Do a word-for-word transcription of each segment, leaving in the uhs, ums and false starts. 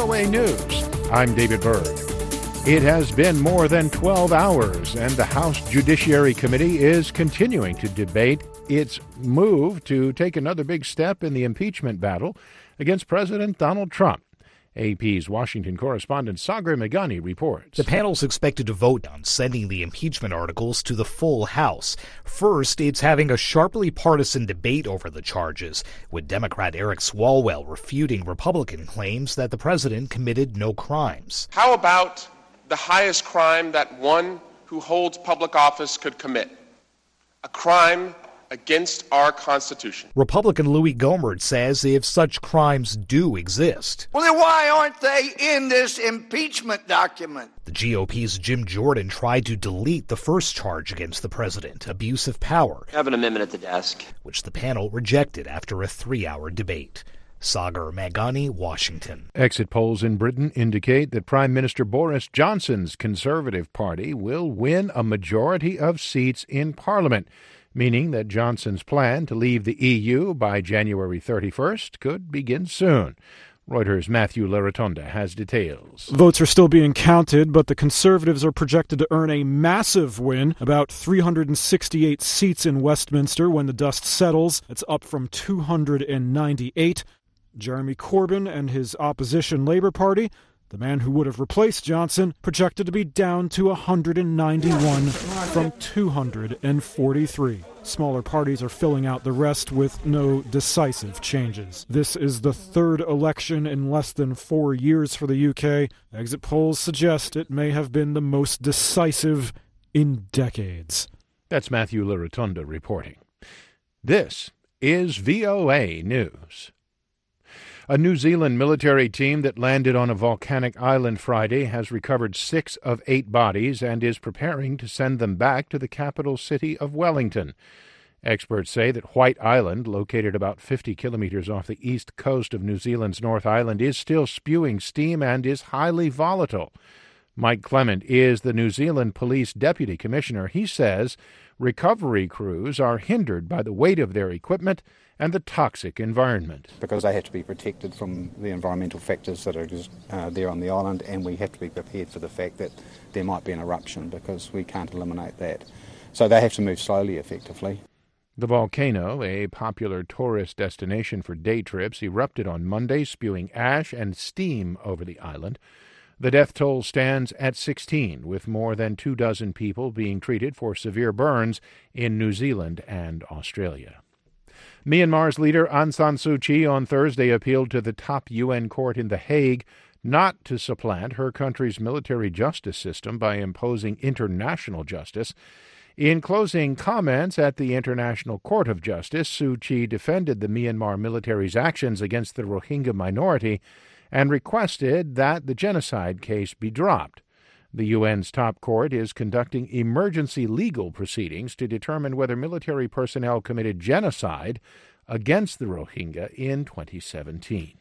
O A News. I'm David Byrd. It has been more than twelve hours, and the House Judiciary Committee is continuing to debate its move to take another big step in the impeachment battle against President Donald Trump. A P's Washington correspondent Sagar Meghani reports. The panel's expected to vote on sending the impeachment articles to the full House. First, it's having a sharply partisan debate over the charges, with Democrat Eric Swalwell refuting Republican claims that the president committed no crimes. How about the highest crime that one who holds public office could commit? A crime against our Constitution. Republican Louis Gohmert says if such crimes do exist, well, then why aren't they in this impeachment document? The G O P's Jim Jordan tried to delete the first charge against the president, abuse of power. I have an amendment at the desk, which the panel rejected after a three-hour debate. Sagar Meghani, Washington. Exit polls in Britain indicate that Prime Minister Boris Johnson's Conservative Party will win a majority of seats in Parliament, meaning that Johnson's plan to leave the E U by January thirty-first could begin soon. Reuters' Matthew Larotonda has details. Votes are still being counted, but the Conservatives are projected to earn a massive win, about three hundred sixty-eight seats in Westminster when the dust settles. It's up from two hundred ninety-eight. Jeremy Corbyn and his opposition Labour Party, the man who would have replaced Johnson, projected to be down to one hundred ninety-one from two hundred forty-three. Smaller parties are filling out the rest with no decisive changes. This is the third election in less than four years for the U K. Exit polls suggest it may have been the most decisive in decades. That's Matthew Larotonda reporting. This is V O A News. A New Zealand military team that landed on a volcanic island Friday has recovered six of eight bodies and is preparing to send them back to the capital city of Wellington. Experts say that White Island, located about fifty kilometers off the east coast of New Zealand's North Island, is still spewing steam and is highly volatile. Mike Clement is the New Zealand Police Deputy Commissioner. He says recovery crews are hindered by the weight of their equipment and the toxic environment. Because they have to be protected from the environmental factors that are just, uh, there on the island, and we have to be prepared for the fact that there might be an eruption because we can't eliminate that. So they have to move slowly, effectively. The volcano, a popular tourist destination for day trips, erupted on Monday, spewing ash and steam over the island. The death toll stands at sixteen, with more than two dozen people being treated for severe burns in New Zealand and Australia. Myanmar's leader Aung San Suu Kyi on Thursday appealed to the top U N court in The Hague not to supplant her country's military justice system by imposing international justice. In closing comments at the International Court of Justice, Suu Kyi defended the Myanmar military's actions against the Rohingya minority and requested that the genocide case be dropped. The U N's top court is conducting emergency legal proceedings to determine whether military personnel committed genocide against the Rohingya in twenty seventeen.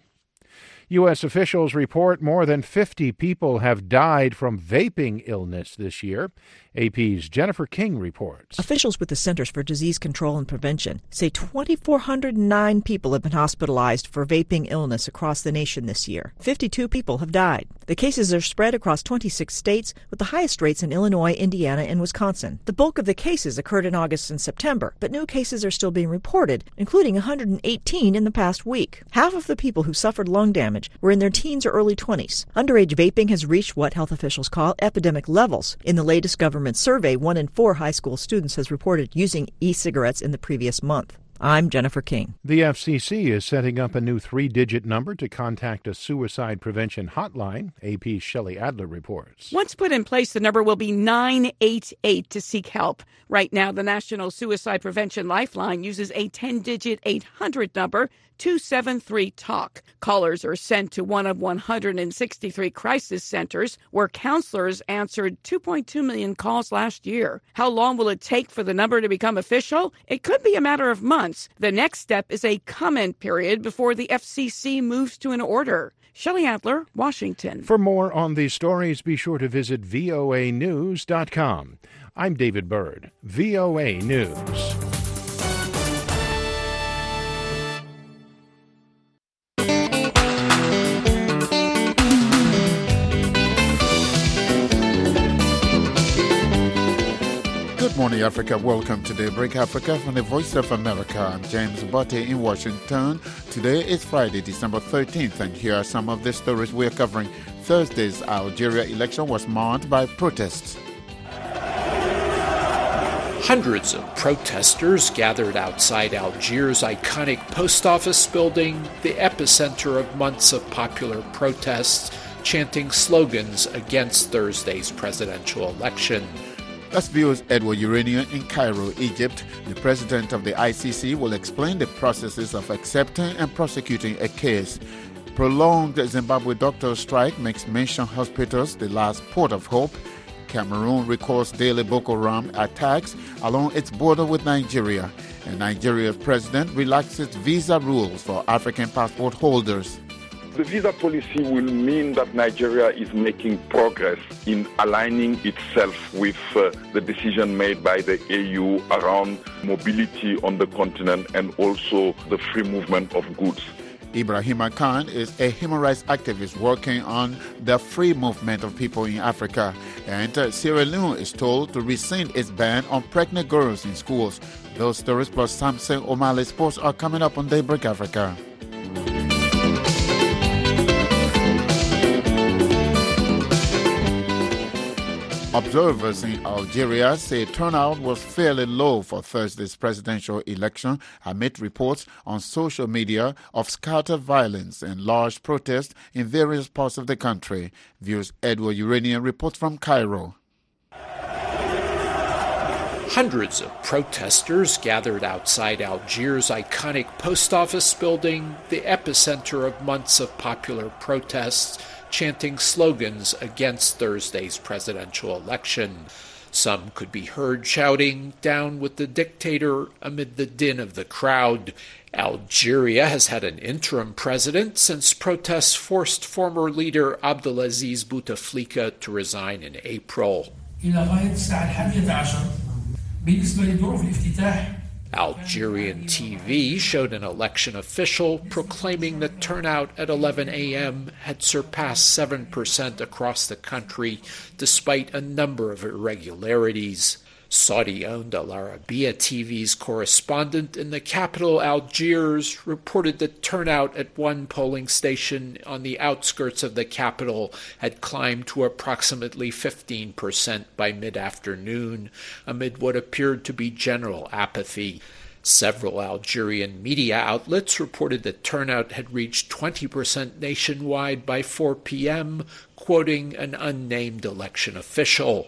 U S officials report more than fifty people have died from vaping illness this year. A P's Jennifer King reports. Officials with the Centers for Disease Control and Prevention say two thousand four hundred nine people have been hospitalized for vaping illness across the nation this year. fifty-two people have died. The cases are spread across twenty-six states, with the highest rates in Illinois, Indiana, and Wisconsin. The bulk of the cases occurred in August and September, but new cases are still being reported, including one hundred eighteen in the past week. Half of the people who suffered lung damage were in their teens or early twenties. Underage vaping has reached what health officials call epidemic levels. In the latest government survey, one in four high school students has reported using e-cigarettes in the previous month. I'm Jennifer King. The F C C is setting up a new three-digit number to contact a suicide prevention hotline. A P's Shelley Adler reports. Once put in place, the number will be nine eight eight to seek help. Right now, the National Suicide Prevention Lifeline uses a ten-digit eight hundred number, two seven three talk. Callers are sent to one of one hundred sixty-three crisis centers, where counselors answered two point two million calls last year. How long will it take for the number to become official? It could be a matter of months. The next step is a comment period before the F C C moves to an order. Shelley Adler, Washington. For more on these stories, be sure to visit V O A news dot com. I'm David Byrd, V O A News. morning, Africa. Welcome to Daybreak Africa from the Voice of America. I'm James Botte in Washington. Today is Friday, December thirteenth, and here are some of the stories we're covering. Thursday's Algeria election was marred by protests. Hundreds of protesters gathered outside Algiers' iconic post office building, the epicenter of months of popular protests, chanting slogans against Thursday's presidential election. That's V O's Edward Urania in Cairo, Egypt. The president of the I C C will explain the processes of accepting and prosecuting a case. Prolonged Zimbabwe doctor strike makes mission hospitals the last port of hope. Cameroon records daily Boko Haram attacks along its border with Nigeria. And Nigeria's president relaxes visa rules for African passport holders. The visa policy will mean that Nigeria is making progress in aligning itself with uh, the decision made by the A U around mobility on the continent and also the free movement of goods. Ibrahima Khan is a human rights activist working on the free movement of people in Africa. And uh, Sierra Leone is told to rescind its ban on pregnant girls in schools. Those stories plus Samson O'Malley Sports are coming up on Daybreak Africa. Observers in Algeria say turnout was fairly low for Thursday's presidential election amid reports on social media of scattered violence and large protests in various parts of the country. Views Edward Urania reports from Cairo. Hundreds of protesters gathered outside Algiers' iconic post office building, the epicenter of months of popular protests, chanting slogans against Thursday's presidential election. Some could be heard shouting, "Down with the dictator," amid the din of the crowd. Algeria has had an interim president since protests forced former leader Abdelaziz Bouteflika to resign in April. Algerian T V showed an election official proclaiming that turnout at eleven a.m. had surpassed seven percent across the country, despite a number of irregularities. Saudi-owned Al Arabiya T V's correspondent in the capital, Algiers, reported that turnout at one polling station on the outskirts of the capital had climbed to approximately fifteen percent by mid-afternoon, amid what appeared to be general apathy. Several Algerian media outlets reported that turnout had reached twenty percent nationwide by four p.m., quoting an unnamed election official.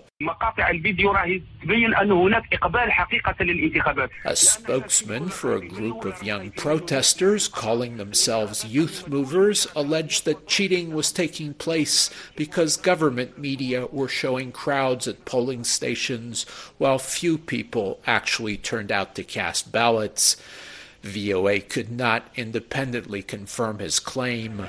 A spokesman for a group of young protesters calling themselves Youth Movers alleged that cheating was taking place because government media were showing crowds at polling stations while few people actually turned out to cast ballots. V O A could not independently confirm his claim.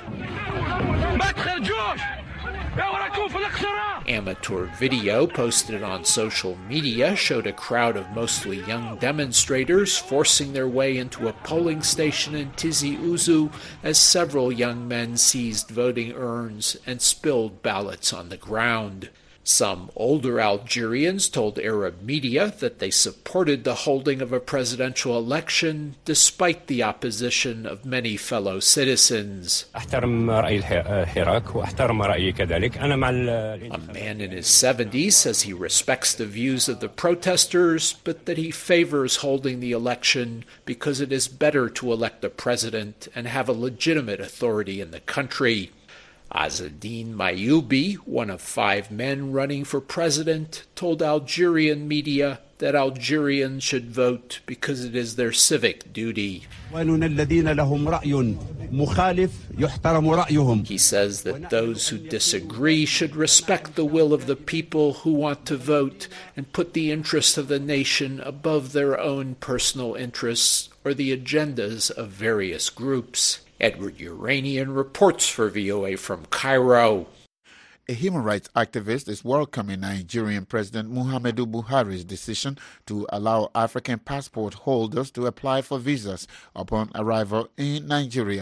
Amateur video posted on social media showed a crowd of mostly young demonstrators forcing their way into a polling station in Tizi Ouzou as several young men seized voting urns and spilled ballots on the ground. Some older Algerians told Arab media that they supported the holding of a presidential election despite the opposition of many fellow citizens. A man in his seventies says he respects the views of the protesters, but that he favors holding the election because it is better to elect a president and have a legitimate authority in the country. Azzedine Mayoubi, one of five men running for president, told Algerian media that Algerians should vote because it is their civic duty. He says that those who disagree should respect the will of the people who want to vote and put the interests of the nation above their own personal interests or the agendas of various groups. Edward Uranian reports for V O A from Cairo. A human rights activist is welcoming Nigerian President Muhammadu Buhari's decision to allow African passport holders to apply for visas upon arrival in Nigeria.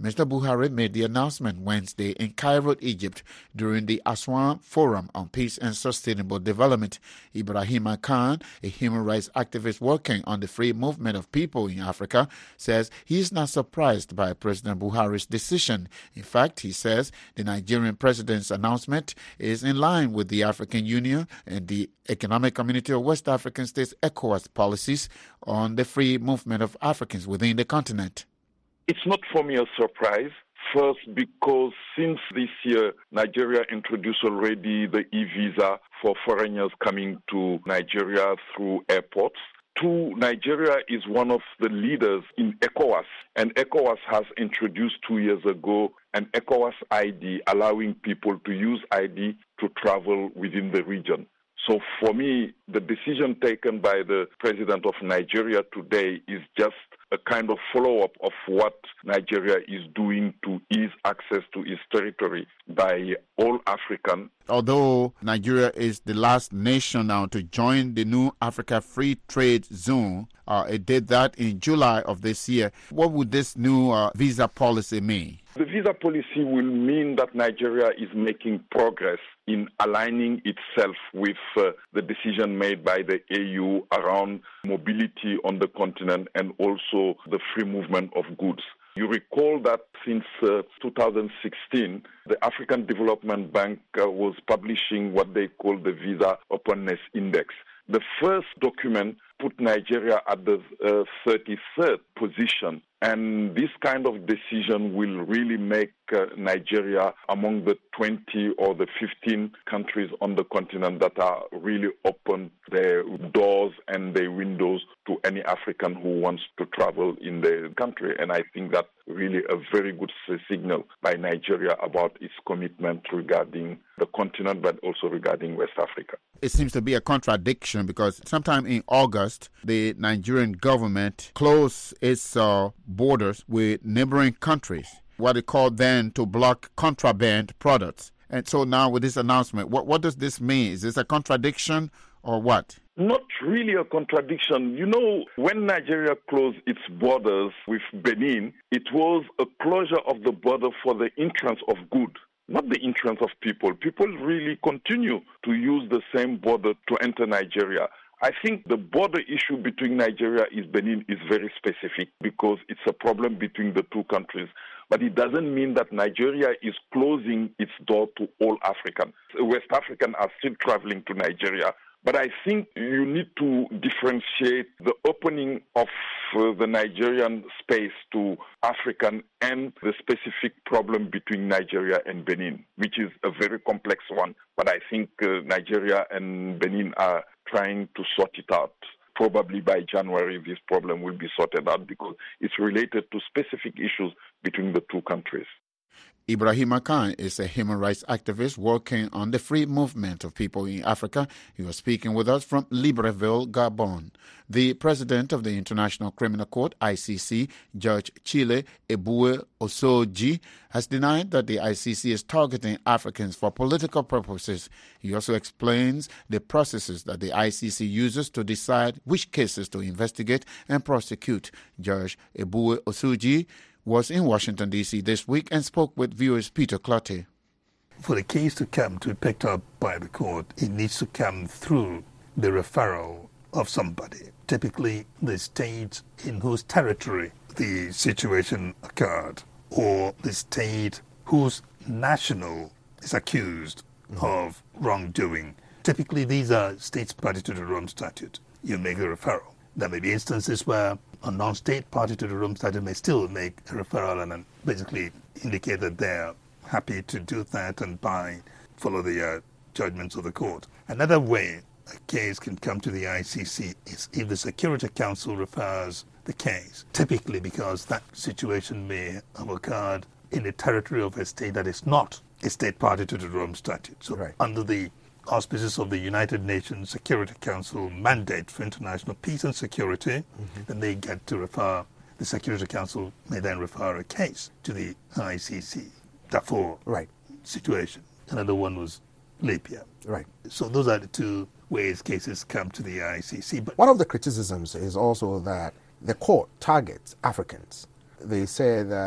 Mister Buhari made the announcement Wednesday in Cairo, Egypt, during the Aswan Forum on Peace and Sustainable Development. Ibrahima Khan, a human rights activist working on the free movement of people in Africa, says he is not surprised by President Buhari's decision. In fact, he says the Nigerian president's announcement is in line with the African Union and the Economic Community of West African States ECOWAS policies on the free movement of Africans within the continent. It's not for me a surprise. First, because since this year, Nigeria introduced already the e-visa for foreigners coming to Nigeria through airports. Two, Nigeria is one of the leaders in ECOWAS, and ECOWAS has introduced two years ago an ECOWAS I D, allowing people to use I D to travel within the region. So for me, the decision taken by the president of Nigeria today is just a kind of follow-up of what Nigeria is doing to ease access to its territory by all African. Although Nigeria is the last nation now to join the new Africa Free Trade Zone, uh, it did that in July of this year. What would this new uh, visa policy mean? The visa policy will mean that Nigeria is making progress in aligning itself with uh, the decision made by the A U around mobility on the continent and also the free movement of goods. You recall that since uh, two thousand sixteen, the African Development Bank uh, was publishing what they call the Visa Openness Index. The first document put Nigeria at the uh, thirty-third position. And this kind of decision will really make uh, Nigeria among the twenty or the fifteen countries on the continent that are really open their doors and their windows to any African who wants to travel in the country. And I think that's really a very good signal by Nigeria about its commitment regarding the continent, but also regarding West Africa. It seems to be a contradiction because sometime in August, the Nigerian government closed its uh, borders with neighboring countries, what they called then to block contraband products. And so now with this announcement, what, what does this mean? Is this a contradiction or what? Not really a contradiction. You know, when Nigeria closed its borders with Benin, it was a closure of the border for the entrance of goods, not the entrance of people. People really continue to use the same border to enter Nigeria. I think the border issue between Nigeria and Benin is very specific because it's a problem between the two countries. But it doesn't mean that Nigeria is closing its door to all Africans. West Africans are still traveling to Nigeria. But I think you need to differentiate the opening of uh, the Nigerian space to African and the specific problem between Nigeria and Benin, which is a very complex one. But I think uh, Nigeria and Benin are trying to sort it out. Probably by January, this problem will be sorted out because it's related to specific issues between the two countries. Ibrahima Khan is a human rights activist working on the free movement of people in Africa. He was speaking with us from Libreville, Gabon. The president of the International Criminal Court, I C C, Judge Chile Ebue Osoji, has denied that the I C C is targeting Africans for political purposes. He also explains the processes that the I C C uses to decide which cases to investigate and prosecute. Judge Ebue Osoji was in Washington, D C this week and spoke with viewers Peter Clottey. For the case to come to be picked up by the court, it needs to come through the referral of somebody, typically the state in whose territory the situation occurred, or the state whose national is accused mm-hmm. of wrongdoing. Typically, these are states party to the Rome Statute. You make a referral. There may be instances where a non-state party to the Rome Statute may still make a referral and basically indicate that they're happy to do that and by follow the uh, judgments of the court. Another way a case can come to the I C C is if the Security Council refers the case, typically because that situation may have occurred in the territory of a state that is not a state party to the Rome Statute. So right. under the auspices of the United Nations Security Council mandate for international peace and security, mm-hmm. then they get to refer, the Security Council may then refer a case to the I C C. Darfur right. situation. Another one was Libya. Right. So those are the two ways cases come to the I C C. But one of the criticisms is also that the court targets Africans. They say that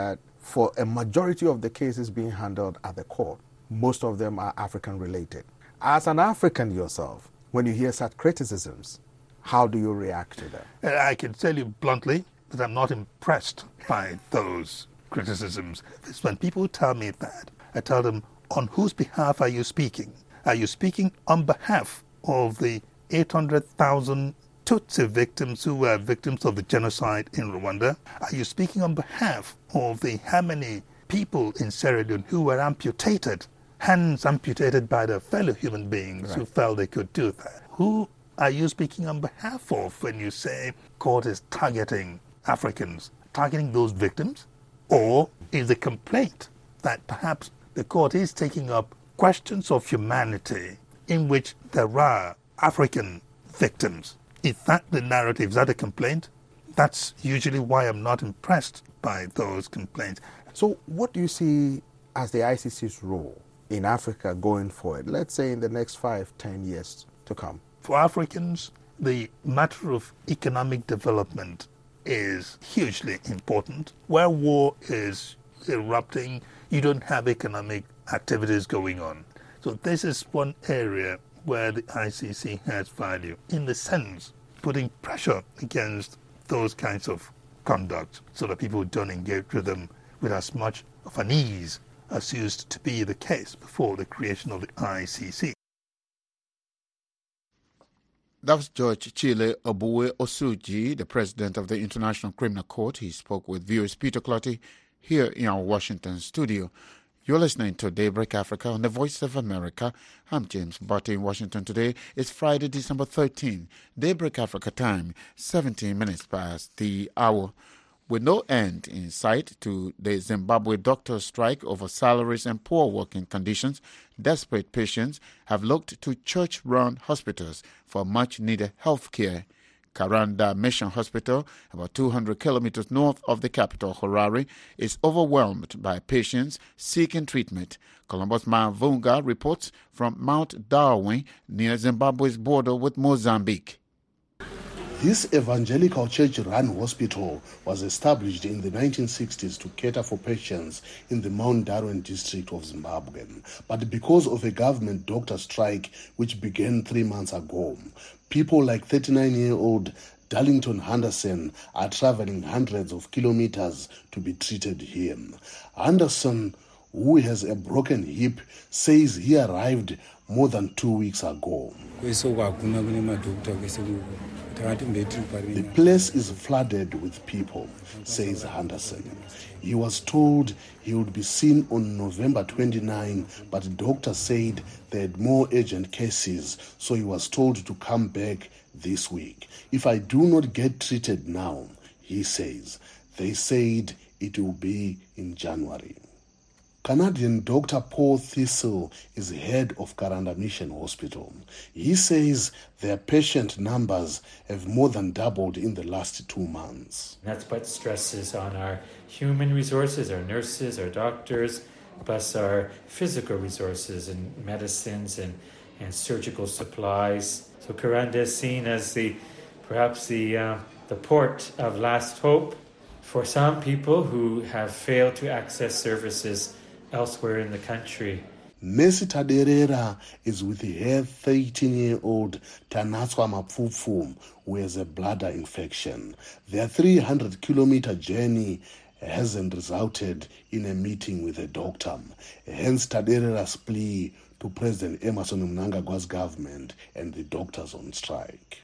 for a majority of the cases being handled at the court, most of them are African related. As an African yourself, when you hear such criticisms, how do you react to them? I can tell you bluntly that I'm not impressed by those criticisms. It's when people tell me that, I tell them, on whose behalf are you speaking? Are you speaking on behalf of the eight hundred thousand Tutsi victims who were victims of the genocide in Rwanda? Are you speaking on behalf of the how many people in Sierra Leone who were amputated, hands amputated by their fellow human beings right. who felt they could do that? Who are you speaking on behalf of when you say court is targeting Africans, targeting those victims? Or is the complaint that perhaps the court is taking up questions of humanity in which there are African victims? Is that the narrative? Is that a complaint? That's usually why I'm not impressed by those complaints. So what do you see as the I C C's role in Africa going forward, let's say in the next five, ten years to come? For Africans, the matter of economic development is hugely important. Where war is erupting, you don't have economic activities going on. So this is one area where the I C C has value, in the sense putting pressure against those kinds of conduct so that people don't engage with them with as much of an ease as used to be the case before the creation of the I C C. That was George Chile Obuwe Osuji, the president of the International Criminal Court. He spoke with viewers Peter Clotty here in our Washington studio. You're listening to Daybreak Africa on the Voice of America. I'm James Botte in Washington today. It's Friday, December thirteenth. Daybreak Africa time, seventeen minutes past the hour. With no end in sight to the Zimbabwe doctors' strike over salaries and poor working conditions, desperate patients have looked to church-run hospitals for much-needed health care. Karanda Mission Hospital, about two hundred kilometers north of the capital, Harare, is overwhelmed by patients seeking treatment. Columbus Mavunga reports from Mount Darwin, near Zimbabwe's border with Mozambique. This evangelical church-run hospital was established in the nineteen sixties to cater for patients in the Mount Darwin district of Zimbabwe. But because of a government doctor strike which began three months ago, people like thirty-nine-year-old Darlington Henderson are traveling hundreds of kilometers to be treated here. Henderson, who has a broken hip, says he arrived more than two weeks ago. The place is flooded with people, says Henderson. He was told he would be seen on November twenty-ninth, but doctors said they had more urgent cases, so he was told to come back this week. If I do not get treated now, he says, they said it will be in January. Canadian Doctor Paul Thistle is head of Karanda Mission Hospital. He says their patient numbers have more than doubled in the last two months. That's put stresses on our human resources, our nurses, our doctors, plus our physical resources and medicines and, and surgical supplies. So Karanda is seen as the perhaps the uh, the port of last hope for some people who have failed to access services elsewhere in the country. Mercy Taderera is with her thirteen-year-old Tanatswa Mapfufu, who has a bladder infection. Their three hundred kilometer journey hasn't resulted in a meeting with a doctor. Hence Taderera's plea to President Emmerson Mnangagwa's government and the doctors on strike.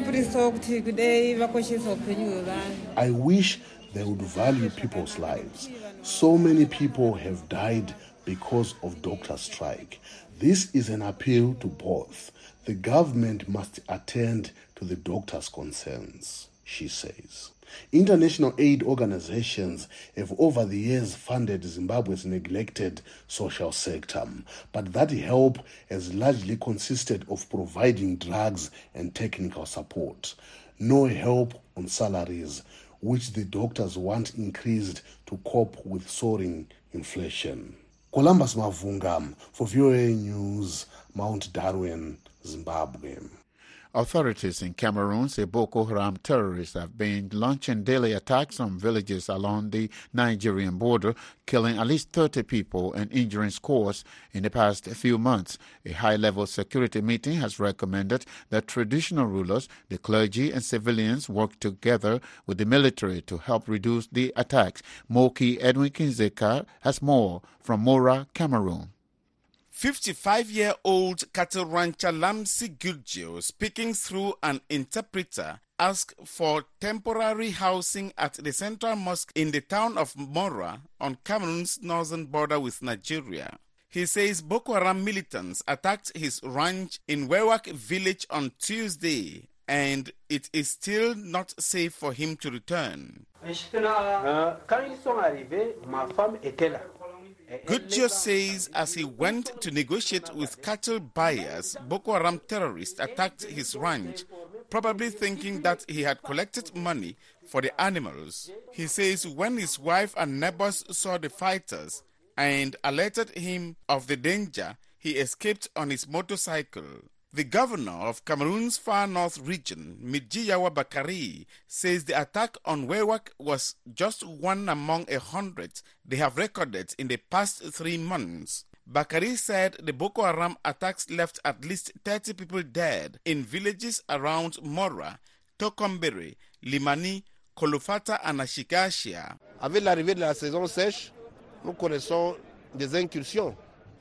I wish they would value people's lives. So many people have died because of doctor strike. This is an appeal to both. The government must attend to the doctors' concerns, she says. International aid organizations have over the years funded Zimbabwe's neglected social sector, but that help has largely consisted of providing drugs and technical support. No help on salaries, which the doctors want increased to cope with soaring inflation. Columbus Mavunga for V O A News, Mount Darwin, Zimbabwe. Authorities in Cameroon say Boko Haram terrorists have been launching daily attacks on villages along the Nigerian border, killing at least thirty people and injuring scores in the past few months. A high-level security meeting has recommended that traditional rulers, the clergy and civilians work together with the military to help reduce the attacks. Moki Edwin Kinzeka has more from Mora, Cameroon. fifty-five-year-old cattle rancher Lamsi Gurgio, speaking through an interpreter, asked for temporary housing at the central mosque in the town of Mora on Cameroon's northern border with Nigeria. He says Boko Haram militants attacked his ranch in Wewak village on Tuesday, and it is still not safe for him to return. Gudjo says as he went to negotiate with cattle buyers, Boko Haram terrorists attacked his ranch, probably thinking that he had collected money for the animals. He says when his wife and neighbors saw the fighters and alerted him of the danger, he escaped on his motorcycle. The governor of Cameroon's far north region, Midjiyawa Bakari, says the attack on Wewak was just one among a hundred they have recorded in the past three months. Bakari said the Boko Haram attacks left at least thirty people dead in villages around Mora, Tokombere, Limani, Kolofata and Ashikashia. Avec l'arrivée de la saison sèche, nous connaissons des incursions.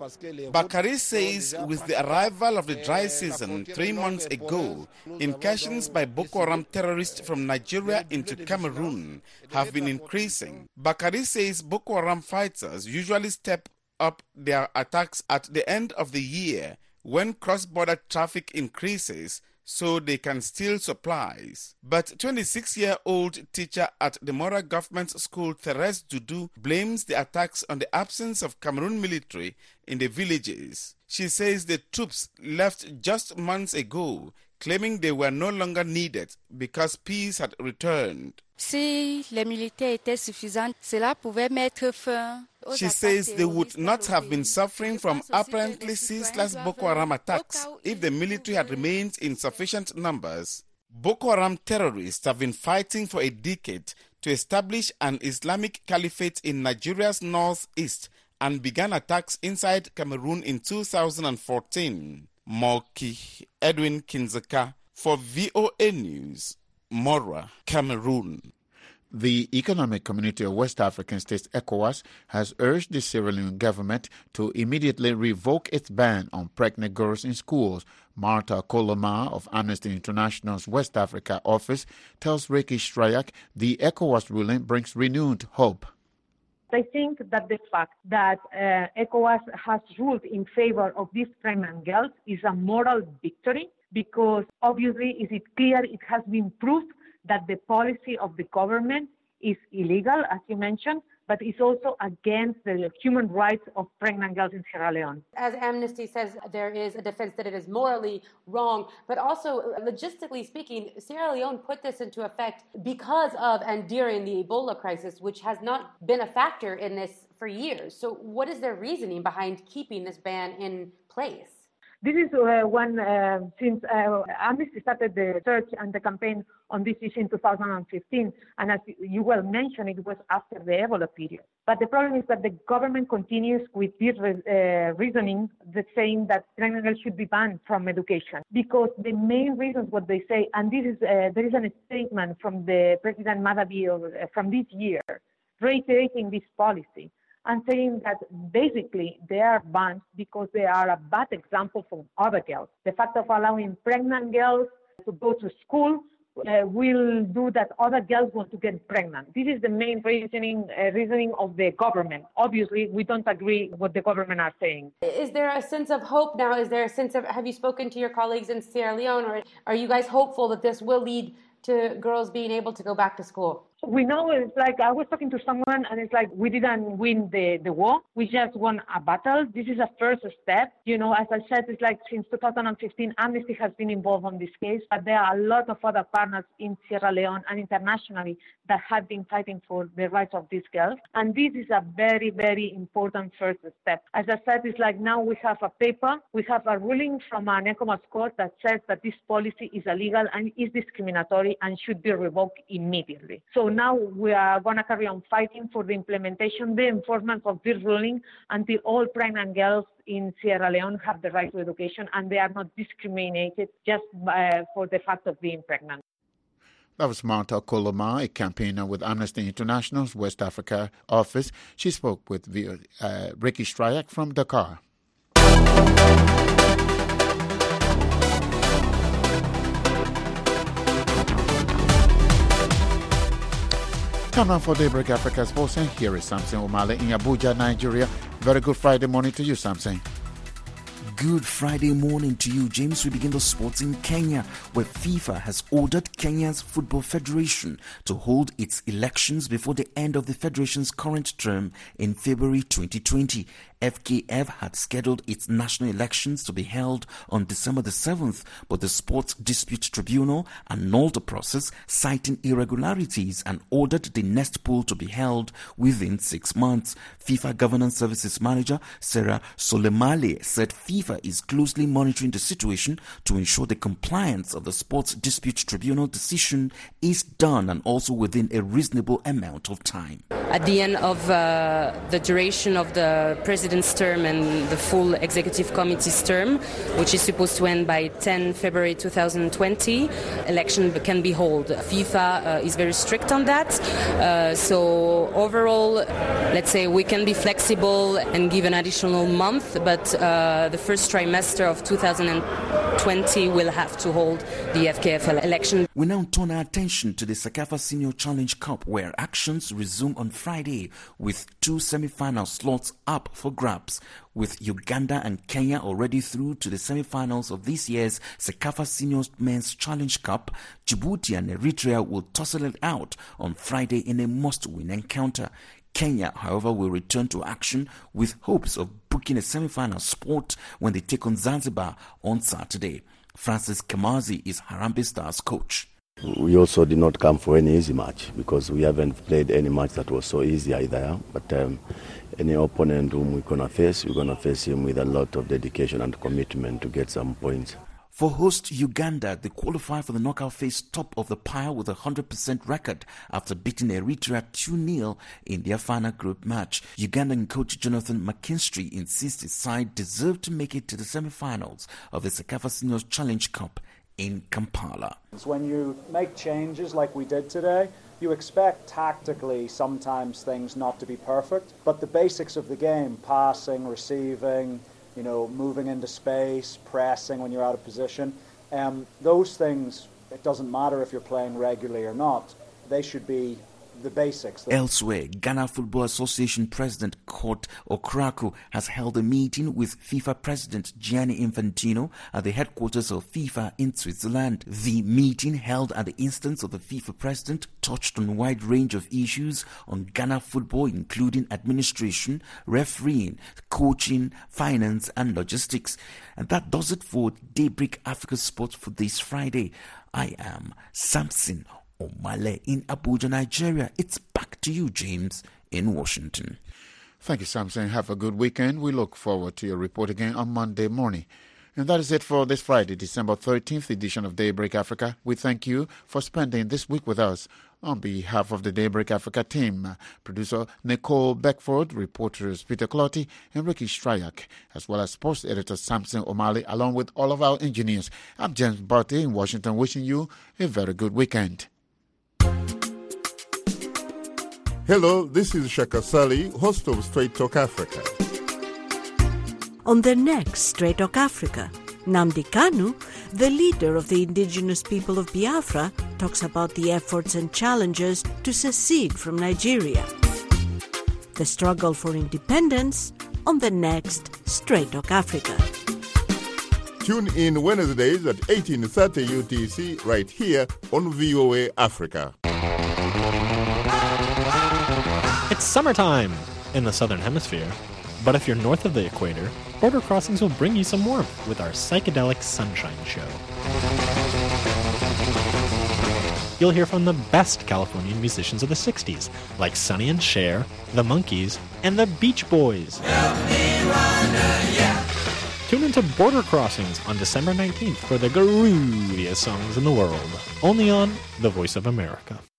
Bakari says with the arrival of the dry season three months ago, incursions by Boko Haram terrorists from Nigeria into Cameroon have been increasing. Bakari says Boko Haram fighters usually step up their attacks at the end of the year when cross-border traffic increases so they can steal supplies. But twenty-six-year-old teacher at the Mora Government School, Therese Dudu, blames the attacks on the absence of Cameroon military in the villages. She says the troops left just months ago, claiming they were no longer needed because peace had returned. Si les militaires étaient suffisants, cela pouvait mettre fin. She says they would not have been suffering from apparently ceaseless Boko Haram attacks if the military had remained in sufficient numbers. Boko Haram terrorists have been fighting for a decade to establish an Islamic caliphate in Nigeria's northeast and began attacks inside Cameroon in two thousand fourteen. Moki Edwin Kinzeka for V O A News, Mora, Cameroon. The Economic Community of West African States, ECOWAS, has urged the Sierra Leone government to immediately revoke its ban on pregnant girls in schools. Martha Koloma of Amnesty International's West Africa office tells Ricky Strayak the ECOWAS ruling brings renewed hope. I think that the fact that uh, ECOWAS has ruled in favor of these pregnant girls is a moral victory, because obviously is it clear it has been proved that the policy of the government is illegal, as you mentioned, but it's also against the human rights of pregnant girls in Sierra Leone. As Amnesty says, there is a defense that it is morally wrong, but also logistically speaking, Sierra Leone put this into effect because of and during the Ebola crisis, which has not been a factor in this for years. So what is their reasoning behind keeping this ban in place? This is uh, one, uh, since uh, Amnesty started the search and the campaign on this issue in two thousand fifteen, and as you well mentioned, it was after the Ebola period. But the problem is that the government continues with this uh, reasoning, that saying that pregnant girls should be banned from education, because the main reasons what they say, and this is uh, there is a statement from the President Madabi uh, from this year, reiterating this policy, and saying that basically they are banned because they are a bad example for other girls. The fact of allowing pregnant girls to go to school uh, will do that other girls want to get pregnant. This is the main reasoning uh, reasoning of the government. Obviously, we don't agree with what the government are saying. Is there a sense of hope now? Is there a sense of, have you spoken to your colleagues in Sierra Leone, or are you guys hopeful that this will lead to girls being able to go back to school? We know it's like, I was talking to someone and it's like, we didn't win the, the war. We just won a battle. This is a first step. You know, as I said, it's like since two thousand fifteen, Amnesty has been involved on this case, but there are a lot of other partners in Sierra Leone and internationally that have been fighting for the rights of these girls. And this is a very, very important first step. As I said, it's like now we have a paper, we have a ruling from an ECOWAS court that says that this policy is illegal and is discriminatory and should be revoked immediately. So now we are going to carry on fighting for the implementation, the enforcement of this ruling until all pregnant girls in Sierra Leone have the right to education and they are not discriminated just uh, for the fact of being pregnant. That was Marta Koloma, a campaigner with Amnesty International's West Africa office. She spoke with uh, Ricky Stryak from Dakar. Time now for Daybreak Africa Sports, and here is Samson Omale in Abuja, Nigeria. Very good Friday morning to you, Samson. Good Friday morning to you, James. We begin the sports in Kenya, where FIFA has ordered Kenya's Football Federation to hold its elections before the end of the federation's current term in February twenty twenty. F K F had scheduled its national elections to be held on December the seventh, but the Sports Dispute Tribunal annulled the process, citing irregularities, and ordered the next poll to be held within six months. FIFA Governance Services Manager Sarah Solemale said FIFA is closely monitoring the situation to ensure the compliance of the Sports Dispute Tribunal decision is done and also within a reasonable amount of time. At the end of uh, the duration of the president's term and the full executive committee's term, which is supposed to end by the tenth of February twenty twenty, election can be held. FIFA uh, is very strict on that. Uh, so overall, let's say we can be flexible and give an additional month, but uh, the first trimester of two thousand twenty will have to hold the F K F election. We now turn our attention to the CECAFA Senior Challenge Cup, where actions resume on Friday with two semi-final slots up for grabs, with Uganda and Kenya already through to the semi-finals of this year's CECAFA Senior Men's Challenge Cup. Djibouti and Eritrea will tussle it out on Friday in a must-win encounter. Kenya, however, will return to action with hopes of booking a semi-final spot when they take on Zanzibar on Saturday. Francis Kamazi is Harambee Stars coach. We also did not come for any easy match because we haven't played any match that was so easy either. But um, any opponent whom we're going to face, we're going to face him with a lot of dedication and commitment to get some points. For host Uganda, they qualify for the knockout phase top of the pile with a one hundred percent record after beating Eritrea two nil in their final group match. Ugandan coach Jonathan McKinstry insists his side deserved to make it to the semi-finals of the CECAFA Seniors Challenge Cup in Kampala. When you make changes like we did today, you expect tactically sometimes things not to be perfect, but the basics of the game, passing, receiving, you know, moving into space, pressing when you're out of position, um, those things, it doesn't matter if you're playing regularly or not, they should be the basics. Elsewhere, Ghana Football Association President Kurt Okraku has held a meeting with FIFA President Gianni Infantino at the headquarters of FIFA in Switzerland. The meeting, held at the instance of the FIFA President, touched on a wide range of issues on Ghana football, including administration, refereeing, coaching, finance and logistics. And that does it for Daybreak Africa Sports for this Friday. I am Samson Omale in Abuja, Nigeria. It's back to you, James, in Washington. Thank you, Samson. Have a good weekend. We look forward to your report again on Monday morning. And that is it for this Friday, December thirteenth edition of Daybreak Africa. We thank you for spending this week with us. On behalf of the Daybreak Africa team, producer Nicole Beckford, reporters Peter Clotty and Ricky Stryak, as well as sports editor Samson Omale, along with all of our engineers, I'm James Barty in Washington, wishing you a very good weekend. Hello, this is Shaka Sali, host of Straight Talk Africa. On the next Straight Talk Africa, Nnamdi Kanu, the leader of the indigenous people of Biafra, talks about the efforts and challenges to secede from Nigeria. The struggle for independence on the next Straight Talk Africa. Tune in Wednesdays at eighteen thirty U T C right here on V O A Africa. It's summertime in the Southern Hemisphere, but if you're north of the equator, Border Crossings will bring you some warmth with our Psychedelic Sunshine Show. You'll hear from the best Californian musicians of the sixties, like Sonny and Cher, the Monkees, and the Beach Boys. Tune into Border Crossings on December nineteenth for the grooviest songs in the world, only on The Voice of America.